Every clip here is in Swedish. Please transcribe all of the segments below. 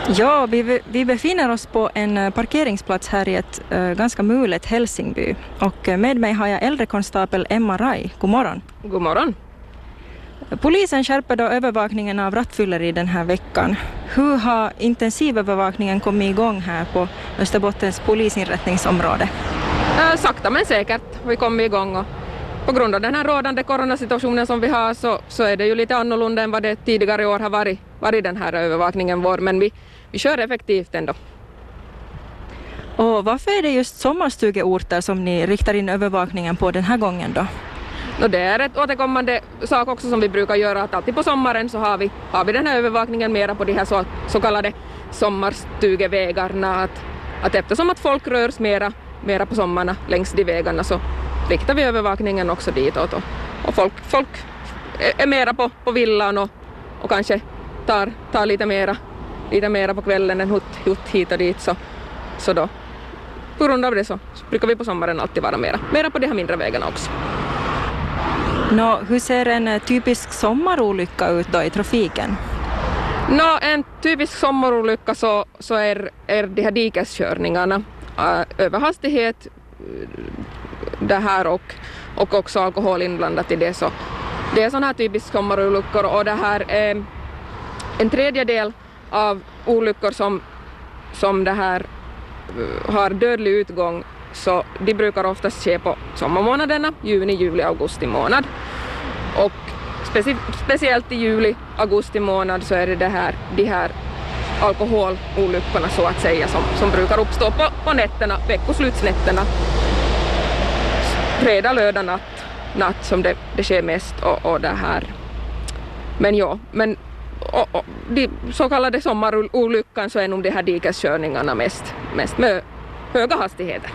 Ja, vi befinner oss på en parkeringsplats här i ett ganska mulet Helsingby. Och med mig har jag äldrekonstapel Emma Rai. God morgon. God morgon. Polisen skärper då övervakningen av rattfylleri den här veckan. Hur har intensivövervakningen kommit igång här på Österbottens polisinrättningsområde? Sakta men säkert har vi kommit igång, och på grund av den här rådande coronasituationen som vi har så är det ju lite annorlunda än vad det tidigare år har varit den här övervakningen vår, men vi kör effektivt ändå. Och varför är det just sommarstugeorter som ni riktar in övervakningen på den här gången då? Det är ett återkommande sak också som vi brukar göra, att alltid på sommaren så har vi den här övervakningen mera på de här så kallade sommarstugevägarna, att eftersom att folk rörs mera på sommarna längs de vägarna så riktar vi övervakningen också ditåt, och folk är mera på villan och kanske tar lite mera på kvällen än hutt hit och dit, så då på grund av det så brukar vi på sommaren alltid vara mera på de här mindre vägarna också. Hur ser en typisk sommarolycka ut då i trafiken? En typisk sommarolycka så är de här dikeskörningarna, överhastighet det här och också alkohol inblandat i det, så det är sådana här typiska sommarolyckor, och det här är en tredjedel av olyckor som det här har dödlig utgång, så de brukar oftast ske på sommarmånaderna, juni, juli, augusti månad, och speciellt i juli, augusti månad så är det de här alkohololyckorna så att säga som brukar uppstå på nätterna, veckoslutsnätterna, fredag, lördag, natt som det sker mest, och det här. Men de så kallade sommarolyckan så är nog de här dikeskörningarna mest med höga hastigheter.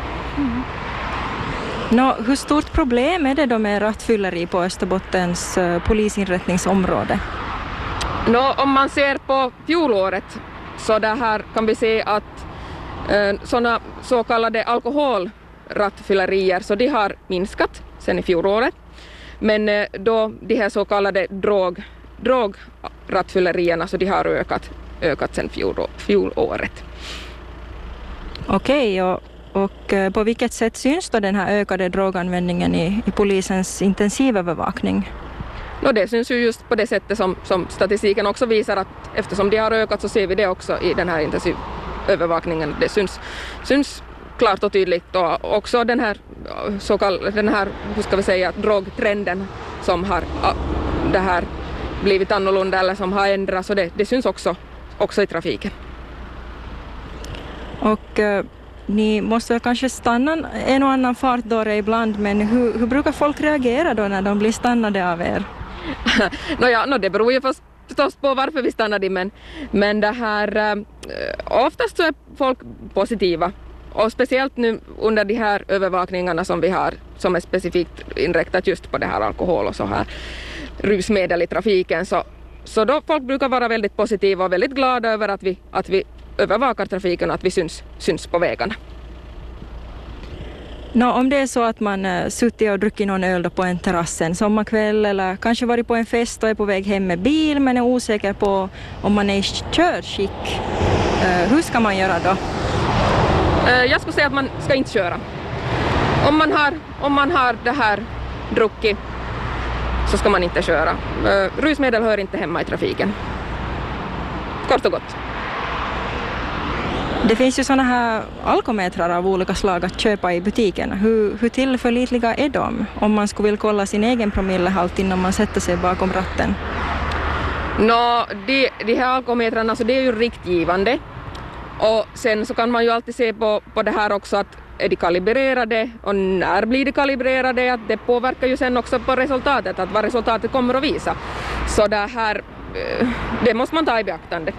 Hur stort problem är det då med rattfylleri på Österbottens polisinrättningsområde? Om man ser på fjolåret så det här kan vi se att sådana så kallade alkoholrattfyllerier så de har minskat sen i fjolåret, men då de här så kallade drograttfyllerierna så de har ökat sen fjolåret. Okej, och på vilket sätt syns då den här ökade droganvändningen i polisens intensivövervakning? Det syns ju just på det sättet som statistiken också visar, att eftersom de har ökat så ser vi det också i den här intensivövervakningen. Det syns klart och tydligt, och också den här hur ska vi säga, drogtrenden som har det här blivit annorlunda eller som har ändrats, så det syns också i trafiken. Och ni måste kanske stanna en och annan fartdåre ibland, men hur brukar folk reagera då när de blir stannade av er? Det beror ju förstås på varför vi stannade, men det här oftast så är folk positiva, och speciellt nu under de här övervakningarna som vi har som är specifikt inriktat just på det här alkohol och så här rusmedel i trafiken, så då folk brukar vara väldigt positiva och väldigt glada över att vi övervakar trafiken och att vi syns på vägarna. Om det är så att man suttit och druckit någon öl då på en terrass en sommarkväll, eller kanske varit på en fest och är på väg hem med bil men är osäker på om man är i körskick, hur ska man göra då? Jag skulle säga att man ska inte köra. Om man har det här druckit så ska man inte köra. Rusmedel hör inte hemma i trafiken. Kort och gott. Det finns ju sådana här alkometrar av olika slag att köpa i butiken. Hur tillförlitliga är de om man skulle vilja kolla sin egen promillehalt innan man sätter sig bakom ratten? De här alkometrarna så det är ju riktgivande, och sen så kan man ju alltid se på det här också att är de kalibrerade och när blir de kalibrerade, att det påverkar ju sen också på resultatet, att vad resultatet kommer att visa. Så det här, det måste man ta i beaktande.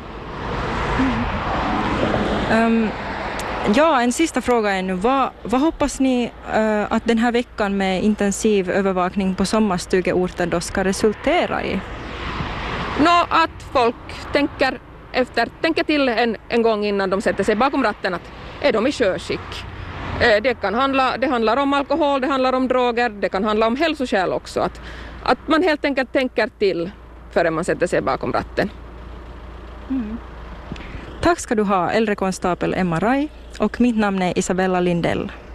En sista fråga är nu. Vad hoppas ni att den här veckan med intensiv övervakning på sommarstugeorter då ska resultera i? Att folk tänker till en gång innan de sätter sig bakom ratten, att är de i körskick. Det handlar om alkohol, det handlar om droger, det kan handla om hälsoskäl också. Att man helt enkelt tänker till förrän man sätter sig bakom ratten. Tack ska du ha, äldrekonstapel Emma Rai, och mitt namn är Isabella Lindell.